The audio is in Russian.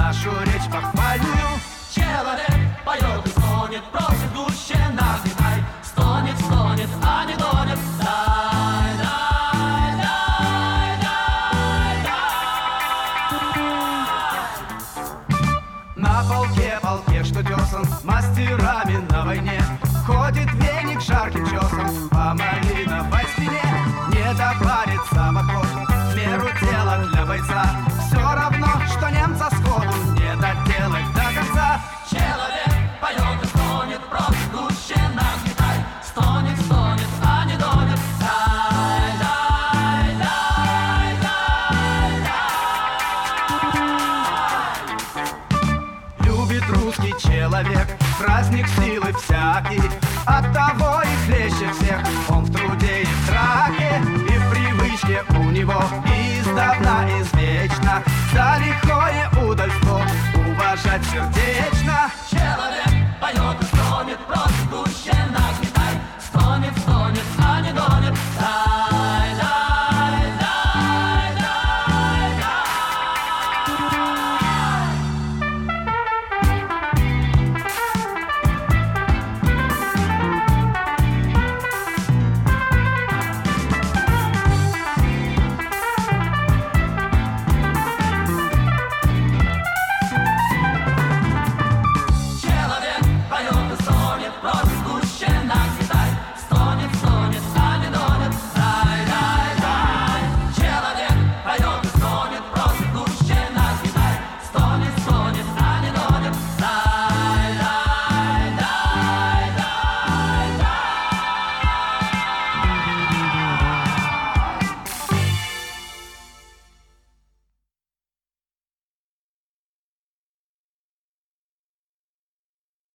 нашу речь похвальную. Человек поет и стонет, просит гуще нагнетай. Стонет, стонет, а не донет. Дай, дай, дай, дай, дай. На полке, что тесан мастерами на войне, ходит веник жарким чесом по малиновой спине. Не допарится в охоту, в меру дела для бойца. Все равно, что немца сходу не доделать до конца. Человек поет и стонет, просит гуще нагнетай. Стонет, стонет, а не донет. Дай, дай, дай, дай, дай. Любит русский человек праздник силы всякий, оттого и хлеще всех он в труде и в драке. И в привычке у него издавна извечно за лихое удальство уважать сердечно.